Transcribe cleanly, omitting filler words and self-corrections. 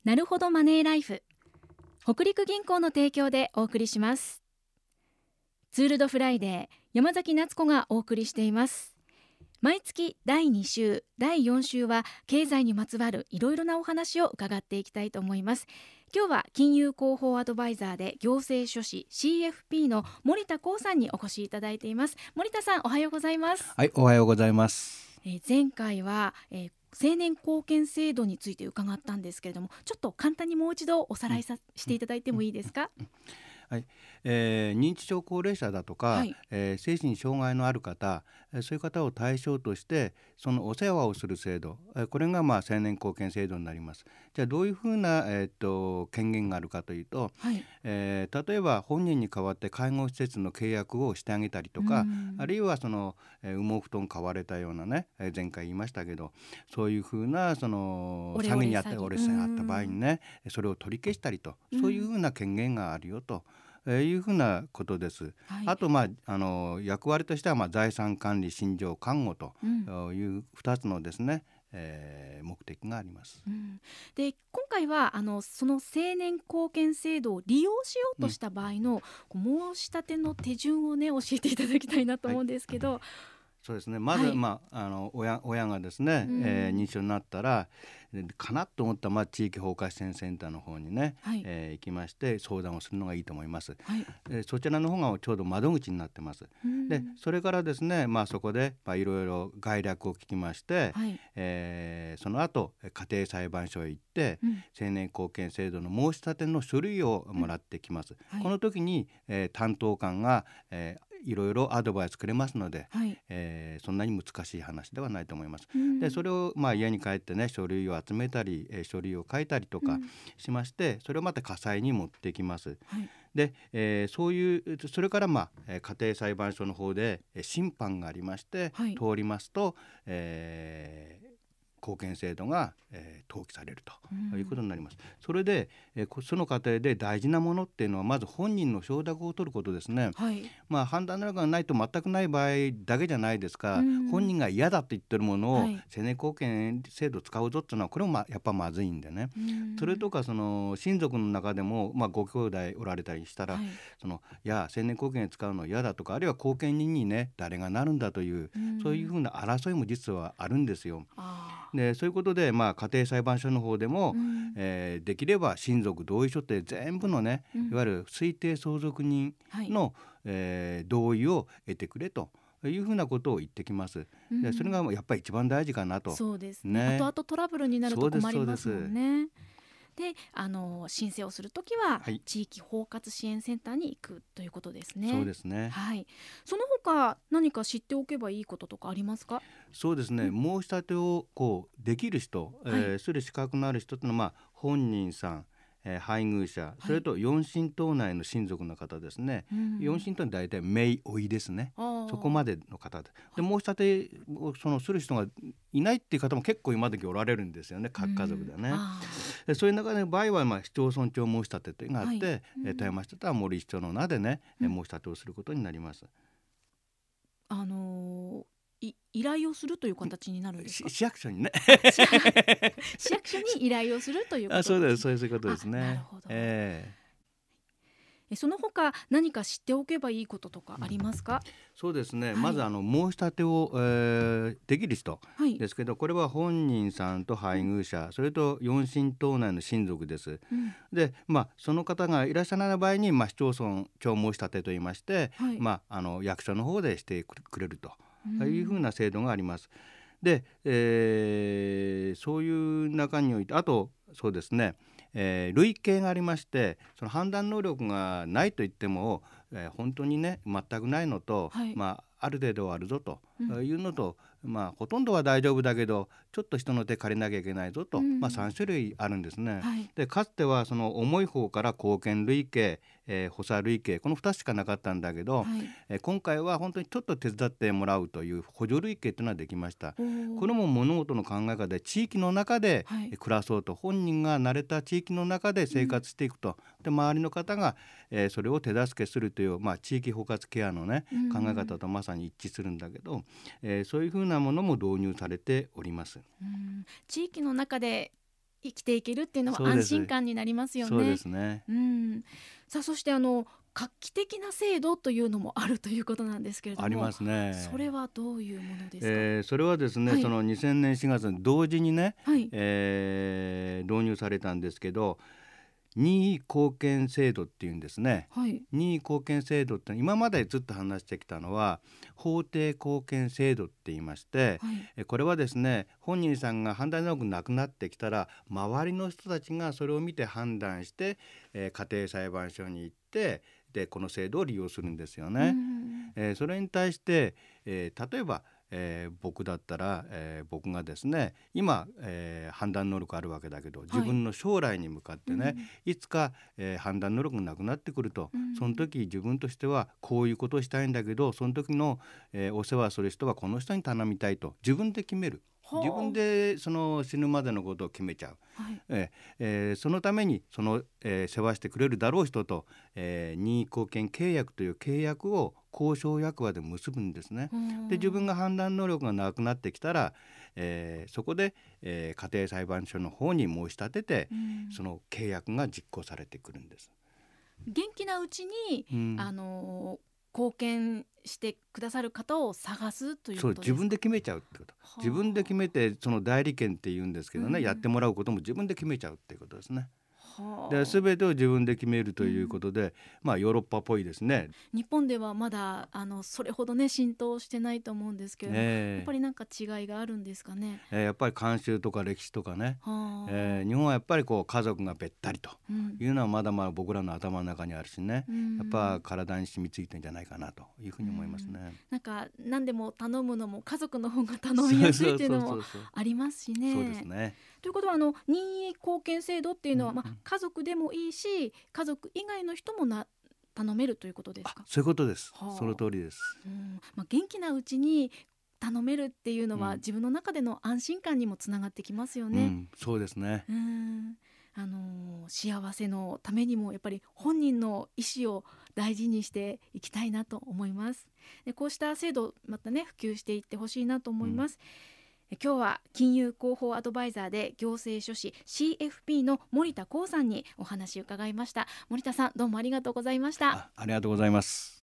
なるほどマネーライフ、北陸銀行の提供でお送りします。ツールドフライデー、山崎夏子がお送りしています。毎月第2週第4週は経済にまつわるいろいろなお話を伺っていきたいと思います。今日は金融広報アドバイザーで行政書士 CFP の森田光さんにお越しいただいています。森田さん、おはようございます。 はい、おはようございます。 前回は、青年貢献制度について伺ったんですけれども、ちょっと簡単にもう一度おさらいしていただいてもいいですか？ はい、認知症高齢者だとか、 はい、 精神に障害のある方、そういう方を対象としてそのお世話をする制度、これが青年貢献制度になります。じゃあどういうふうな、権限があるかというと、 はい、 例えば本人に代わって介護施設の契約をしてあげたりとか、あるいは羽毛布団買われたようなね、前回言いましたけど、そういうふうな詐欺にあったオレにあった場合にね、それを取り消したりと、そういうふうな権限があるよというふうなことです。 はい、 あと、役割としては、財産管理、信条、看護という2つのですね、目的があります。 で今回はその青年貢献制度を利用しようとした場合の、申し立ての手順をね教えていただきたいなと思うんですけど、 そうですね、まず、 はい、 親がですね、認知症になったらかなと思ったら、地域包括支援センターの方にね、 はい、 行きまして相談をするのがいいと思います。 はい、 そちらの方がちょうど窓口になってます。でそれからですね、そこで、いろいろ概略を聞きまして、 はい、 その後家庭裁判所へ行って、青年貢献制度の申し立ての書類をもらってきます。 はい、 この時に、担当官が、いろいろアドバイスくれますので、 はい、 そんなに難しい話ではないと思います。でそれを、家に帰ってね、書類を集めたり、書類を書いたりとかしまして、それをまた家裁に持ってきます。 はい、 で、それから、家庭裁判所の方で審判がありまして、 はい、 通りますと、貢献制度が、登記されるということになります。それで、その過程で大事なものっていうのはまず本人の承諾を取ることですね。 はい、 判断能力がないと全くない場合だけじゃないですか。本人が嫌だと言ってるものを、 はい、 青年貢献制度を使うぞっていうのは、これもやっぱまずいんでね。それとか親族の中でも、ご兄弟おられたりしたら、 はい、 いや青年貢献使うの嫌だとか、あるいは貢献人にね誰がなるんだという、そういうふうな争いも実はあるんですよ。でそういうことで、家庭裁判所の方でも、できれば親族同意書って全部のね、いわゆる推定相続人の、同意を得てくれというふうなことを言ってきます。でそれがやっぱり一番大事かなと。 そうですね。後々トラブルになると困りますもんね。で申請をするときは、 はい、 地域包括支援センターに行くということですね。 そうですね。 はい、その他何か知っておけばいいこととかありますか？ そうですね、申し立てをできる人、する資格のある人というのは、本人さん、配偶者、それと四親等内の親族の方ですね。四親等に大体姪甥ですね。そこまでの方で、申し立てをする人がいないっていう方も結構今時おられるんですよね、各家族でね。そういう中で場合は、市町村長申し立てというのがあって、富山市だったら森市長の名でね、申し立てをすることになります。 依頼をするという形になるんですか？ 市役所にね市役所に依頼をするということです。 そうです、そういうことですね。 なるほど。その他何か知っておけばいいこととかありますか？ そうですね、 はい、 まず申し立てを、できる人ですけど、これは本人さんと配偶者、それと四親等内の親族です。で、その方がいらっしゃらない場合に、市町村長申し立てといいまして、役所の方でしてくれるというふうな制度があります。で、そういう中において、あとそうですね、類型がありまして、その判断能力がないと言っても、本当にね全くないのと、ある程度はあるぞというのと、ほとんどは大丈夫だけどちょっと人の手借りなきゃいけないぞと、3種類あるんですね。でかつてはその重い方から貢献類型、補佐類型、この2つしかなかったんだけど、今回は本当にちょっと手伝ってもらうという補助類型というのができました。これも物事の考え方で、地域の中で暮らそうと、本人が慣れた地域の中で生活していくと、で周りの方が、それを手助けするという、地域包括ケアのね、考え方とまさに一致するんだけど、そういうふうなものも導入されております。 地域の中で生きていけるっていうのは安心感になりますよね。 そうですね。 さあそして画期的な制度というのもあるということなんですけれども、 ありますね。 それはどういうものですか？ それはですね、 はい、 その2000年4月に同時にね、 はい、 導入されたんですけど、任意後見制度っていうんですね。 はい、 任意後見制度って今までずっと話してきたのは法定後見制度って言いまして、 はい、 これはですね、本人さんが判断能力なくなってきたら周りの人たちがそれを見て判断して、家庭裁判所に行ってでこの制度を利用するんですよね。それに対して、例えば僕だったら、僕がですね今、判断能力あるわけだけど自分の将来に向かってね、いつか、判断能力がなくなってくると、その時自分としてはこういうことをしたいんだけどその時の、お世話する人はこの人に頼みたいと自分で決める。自分でその死ぬまでのことを決めちゃう、そのためにその、世話してくれるだろう人と、任意後見契約という契約を交渉役場で結ぶんですね。で自分が判断能力がなくなってきたら、そこで、家庭裁判所の方に申し立てて、その契約が実行されてくるんです。 元気なうちに、貢献してくださる方を探すということですか？ そう、自分で決めちゃうってこと。自分で決めてその代理権って言うんですけどね、やってもらうことも自分で決めちゃうっていうことですね。で全てを自分で決めるということで、ヨーロッパっぽいですね。 日本ではまだそれほどね浸透してないと思うんですけれども、やっぱりなんか違いがあるんですかね。 やっぱり慣習とか歴史とかね、日本はやっぱりこう家族がべったりというのはまだまだ僕らの頭の中にあるしね、やっぱ体に染みついてんじゃないかなというふうに思いますね。 なんか何でも頼むのも家族の方が頼みやすいっていうのもありますしね。 そうですね。 ということは任意後見制度っていうのは、家族でもいいし家族以外の人も頼めるということですか？ そういうことです。その通りです。 元気なうちに頼めるっていうのは、自分の中での安心感にもつながってきますよね。 そうですね。 幸せのためにもやっぱり本人の意思を大事にしていきたいなと思います。でこうした制度またね普及していってほしいなと思います。今日は金融広報アドバイザーで行政書士 CFP の森田光さんにお話を伺いました。森田さんどうもありがとうございました。 ありがとうございます。